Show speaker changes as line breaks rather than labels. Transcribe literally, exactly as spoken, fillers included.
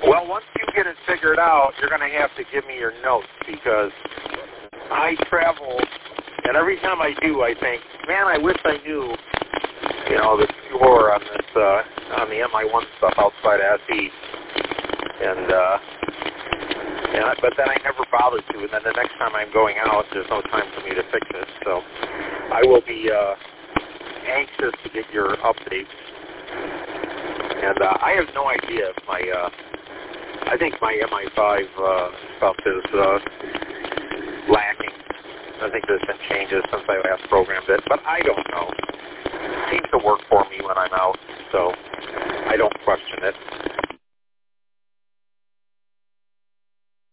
Well, once you get it figured out, you're going to have to give me your notes because I travel, and every time I do, I think, man, I wish I knew, you know, the score on this, uh, on the M I one stuff outside S E. And, uh, and I, but then I never bothered to, and then the next time I'm going out, there's no time for me to fix it. So I will be uh, anxious to get your updates. And uh, I have no idea if my, uh, I think my M I five uh, stuff is uh, lacking. I think there's been changes since I last programmed it, but I don't know. It seems to work for me when I'm out, so I don't question it.